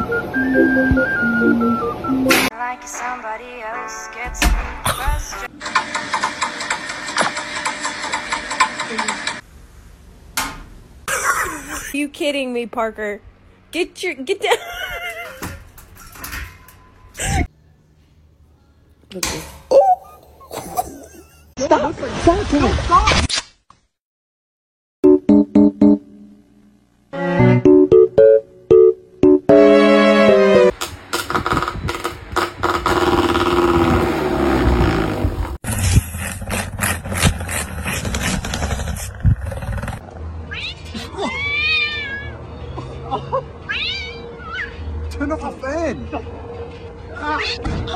Like somebody else gets me frustrated. Are you kidding me, Parker? Get down. Stop! Stop! Turn off the fan!